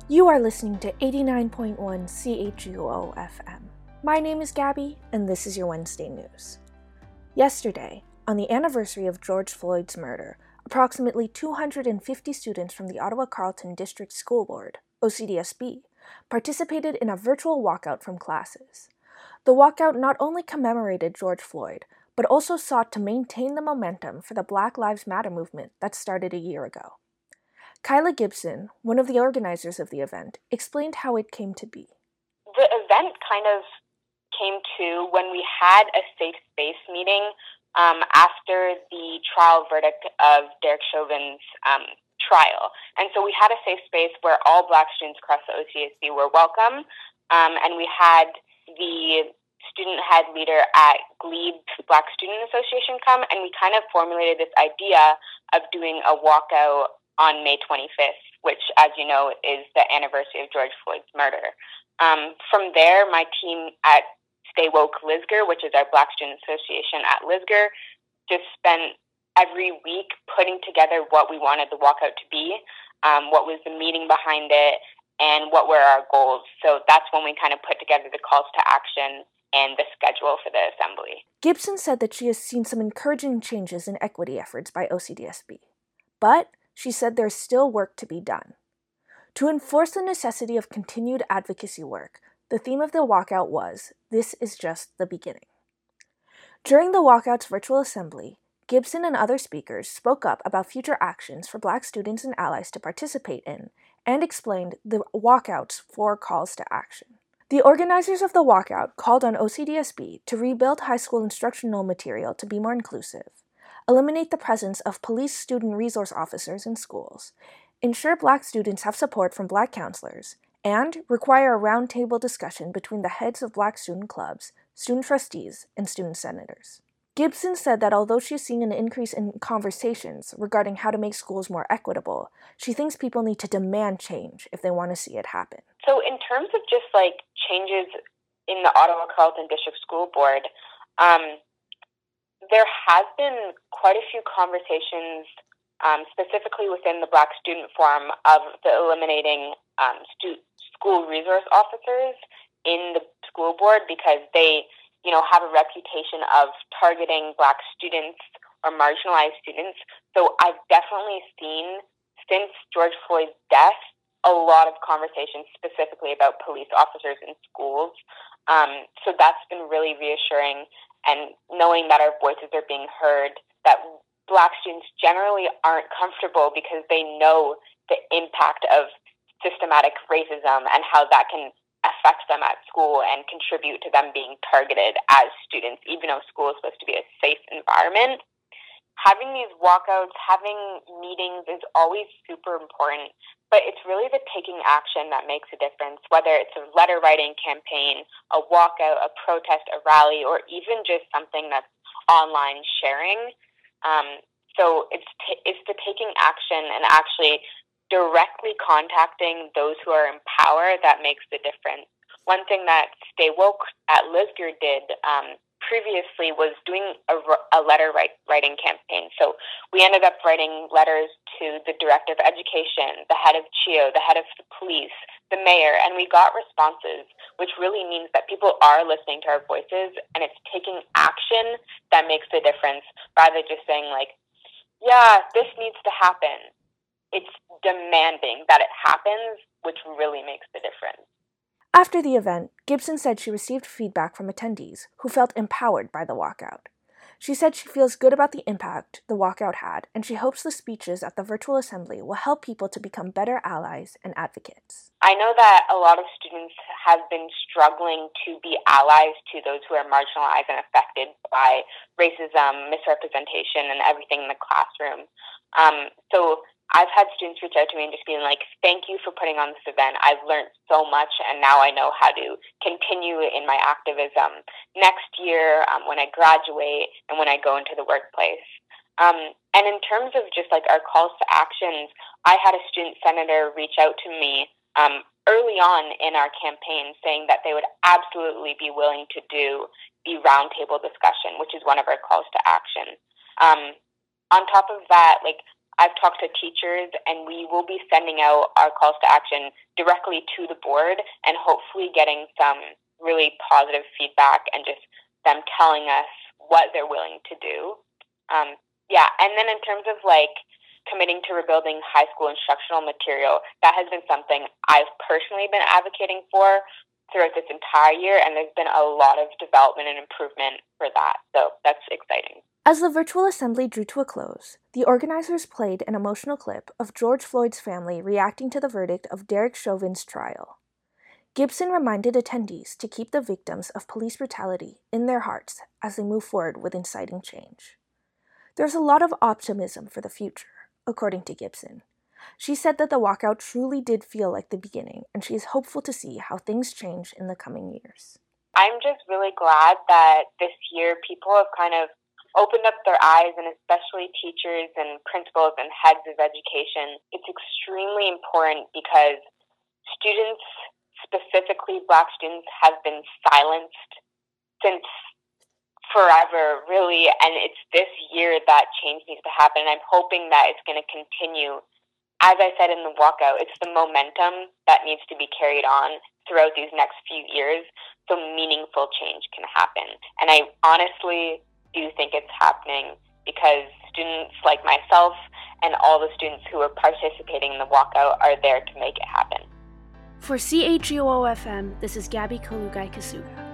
You are listening to 89.1 CHUO FM. My name is Gabby, and this is your Wednesday news. Yesterday, on the anniversary of George Floyd's murder, approximately 250 students from the Ottawa-Carleton District School Board, OCDSB, participated in a virtual walkout from classes. The walkout not only commemorated George Floyd, but also sought to maintain the momentum for the Black Lives Matter movement that started a year ago. Kyla Gibson, one of the organizers of the event, explained how it came to be. The event kind of came to when we had a safe space meeting after the trial verdict of Derek Chauvin's trial. And so we had a safe space where all Black students across the OCSB were welcome, and we had the student head leader at Glebe Black Student Association come, and we kind of formulated this idea of doing a walkout on May 25th, which, as you know, is the anniversary of George Floyd's murder. From there, my team at Stay Woke Lisgar, which is our Black Student Association at Lisgar, just spent every week putting together what we wanted the walkout to be, what was the meaning behind it, and what were our goals. So that's when we kind of put together the calls to action and the schedule for the assembly. Gibson said that she has seen some encouraging changes in equity efforts by OCDSB, but she said there's still work to be done. To enforce the necessity of continued advocacy work, the theme of the walkout was, "This is just the beginning." During the walkout's virtual assembly, Gibson and other speakers spoke up about future actions for Black students and allies to participate in and explained the walkout's 4 calls to action. The organizers of the walkout called on OCDSB to rebuild high school instructional material to be more inclusive, eliminate the presence of police student resource officers in schools, ensure Black students have support from Black counselors, and require a roundtable discussion between the heads of Black student clubs, student trustees, and student senators. Gibson said that although she's seeing an increase in conversations regarding how to make schools more equitable, she thinks people need to demand change if they want to see it happen. So in terms of just changes in the Ottawa-Carleton District School Board, there has been quite a few conversations, specifically within the Black Student Forum, of the eliminating school resource officers in the school board because they, have a reputation of targeting Black students or marginalized students. So I've definitely seen, since George Floyd's death, a lot of conversations specifically about police officers in schools. So that's been really reassuring, and knowing that our voices are being heard, that Black students generally aren't comfortable because they know the impact of systematic racism and how that can affect them at school and contribute to them being targeted as students, even though school is supposed to be a safe environment. Having these walkouts, having meetings is always super important, but it's really the taking action that makes a difference, whether it's a letter writing campaign, a walkout, a protest, a rally, or even just something that's online sharing. So it's the taking action and actually directly contacting those who are in power that makes the difference. One thing that Stay Woke at Lisgar did previously was doing a letter writing campaign. So we ended up writing letters to the Director of Education, the head of CHEO, the head of the police, the mayor, and we got responses, which really means that people are listening to our voices, and it's taking action that makes the difference, rather than just saying yeah, this needs to happen. It's demanding that it happens, which really makes the difference. After the event, Gibson said she received feedback from attendees who felt empowered by the walkout. She said she feels good about the impact the walkout had, and she hopes the speeches at the virtual assembly will help people to become better allies and advocates. I know that a lot of students have been struggling to be allies to those who are marginalized and affected by racism, misrepresentation, and everything in the classroom. So I've had students reach out to me and just being like, "Thank you for putting on this event. I've learned so much, and now I know how to continue in my activism next year when I graduate and when I go into the workplace." And in terms of just our calls to actions, I had a student senator reach out to me early on in our campaign saying that they would absolutely be willing to do the roundtable discussion, which is one of our calls to action. On top of that, I've talked to teachers, and we will be sending out our calls to action directly to the board and hopefully getting some really positive feedback and just them telling us what they're willing to do. And then in terms of committing to rebuilding high school instructional material, that has been something I've personally been advocating for throughout this entire year, and there's been a lot of development and improvement for that. So that's exciting. As the virtual assembly drew to a close, the organizers played an emotional clip of George Floyd's family reacting to the verdict of Derek Chauvin's trial. Gibson reminded attendees to keep the victims of police brutality in their hearts as they move forward with inciting change. There's a lot of optimism for the future, according to Gibson. She said that the walkout truly did feel like the beginning, and she is hopeful to see how things change in the coming years. I'm just really glad that this year people have kind of opened up their eyes, and especially teachers and principals and heads of education. It's extremely important because students, specifically Black students, have been silenced since forever, really, and it's this year that change needs to happen, and I'm hoping that it's going to continue. As I said in the walkout, it's the momentum that needs to be carried on throughout these next few years so meaningful change can happen. And I honestly do think it's happening because students like myself and all the students who are participating in the walkout are there to make it happen. For CHUO-FM, this is Gabby Kolugai Kasuga.